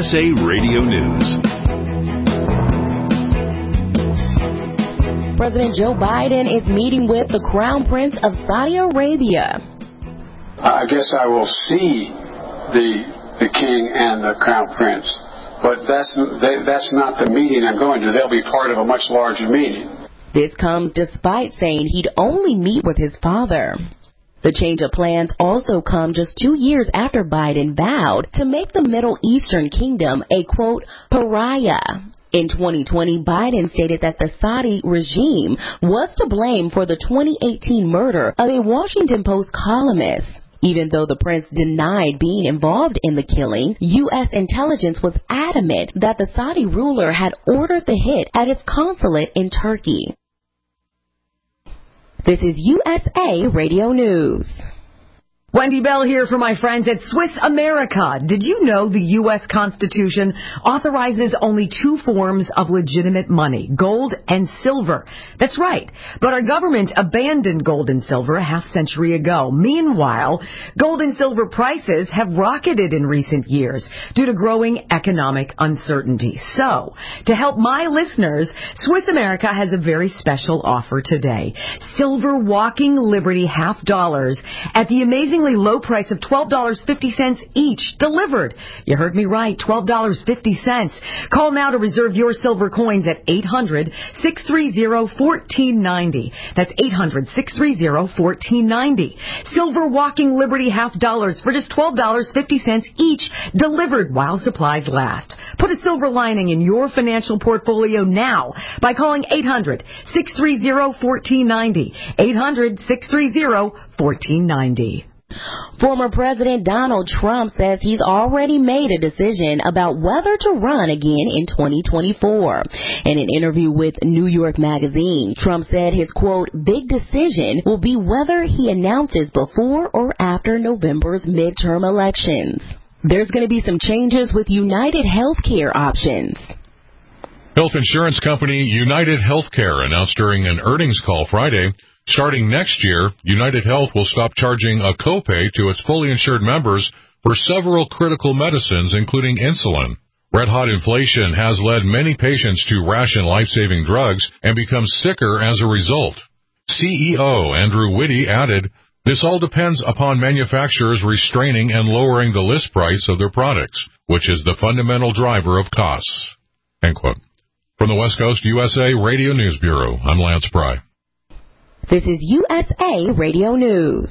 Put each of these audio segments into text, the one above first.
USA Radio News. President Joe Biden is meeting with the Crown Prince of Saudi Arabia. I guess I will see the king and the Crown Prince, but that's not the meeting I'm going to. They'll be part of a much larger meeting. This comes despite saying he'd only meet with his father. The change of plans also come just 2 years after Biden vowed to make the Middle Eastern kingdom a, quote, pariah. In 2020, Biden stated that the Saudi regime was to blame for the 2018 murder of a Washington Post columnist. Even though the prince denied being involved in the killing, U.S. intelligence was adamant that the Saudi ruler had ordered the hit at its consulate in Turkey. This is USA Radio News. Wendy Bell here for my friends at Swiss America. Did you know the U.S. Constitution authorizes only 2 forms of legitimate money, gold and silver? That's right. But our government abandoned gold and silver a half-century ago. Meanwhile, gold and silver prices have rocketed in recent years due to growing economic uncertainty. So, to help my listeners, Swiss America has a very special offer today. Silver Walking Liberty $half at the amazing low price of $12.50 each, delivered. You heard me right, $12.50. Call now to reserve your silver coins at 800-630-1490. That's 800-630-1490. Silver Walking Liberty $half for just $12.50 each, delivered while supplies last. Put a silver lining in your financial portfolio now by calling 800-630-1490. 800-630-1490. Former President Donald Trump says he's already made a decision about whether to run again in 2024. In an interview with New York Magazine, Trump said his, quote, big decision will be whether he announces before or after November's midterm elections. There's going to be some changes with United Healthcare options. Health insurance company United Healthcare announced during an earnings call Friday, starting next year, United Health will stop charging a copay to its fully insured members for several critical medicines, including insulin. Red-hot inflation has led many patients to ration life-saving drugs and become sicker as a result. CEO Andrew Whitty added, this all depends upon manufacturers restraining and lowering the list price of their products, which is the fundamental driver of costs. End quote. From the West Coast USA Radio News Bureau, I'm Lance Pry. This is USA Radio News.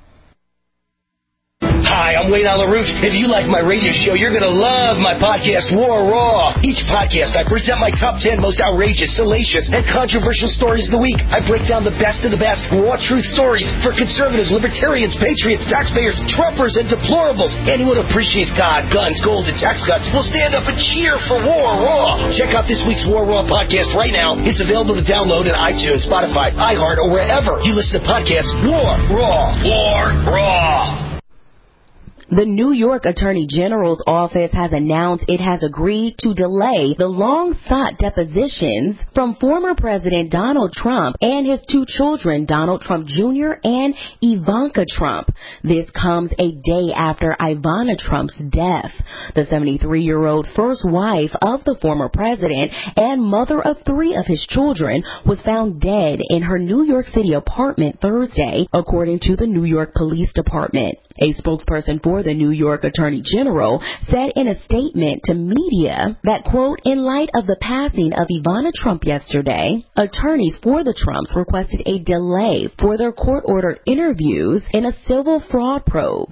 Hi, I'm Wayne Alaroot. If you like my radio show, you're going to love my podcast, War Raw. Each podcast, I present my top 10 most outrageous, salacious, and controversial stories of the week. I break down the best of the best raw truth stories for conservatives, libertarians, patriots, taxpayers, Trumpers, and deplorables. Anyone who appreciates God, guns, gold, and tax cuts will stand up and cheer for War Raw. Check out this week's War Raw podcast right now. It's available to download in iTunes, Spotify, iHeart, or wherever you listen to podcasts. War Raw. War Raw. The New York Attorney General's office has announced it has agreed to delay the long-sought depositions from former President Donald Trump and his 2 children, Donald Trump Jr. and Ivanka Trump. This comes a day after Ivana Trump's death. The 73-year-old first wife of the former president and mother of 3 of his children was found dead in her New York City apartment Thursday, according to the New York Police Department. A spokesperson for the New York Attorney General said in a statement to media that, quote, in light of the passing of Ivana Trump yesterday, attorneys for the Trumps requested a delay for their court-ordered interviews in a civil fraud probe.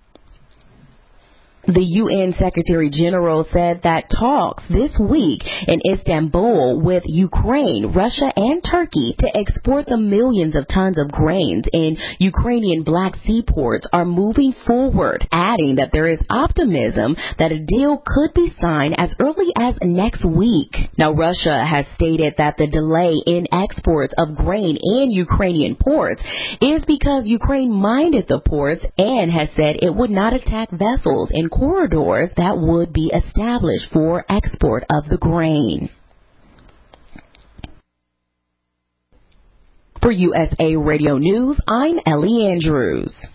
The UN Secretary General said that talks this week in Istanbul with Ukraine, Russia, and Turkey to export the millions of tons of grains in Ukrainian Black Sea ports are moving forward, adding that there is optimism that a deal could be signed as early as next week. Now, Russia has stated that the delay in exports of grain in Ukrainian ports is because Ukraine minded the ports and has said it would not attack vessels in corridors that would be established for export of the grain. For USA Radio News, I'm Ellie Andrews.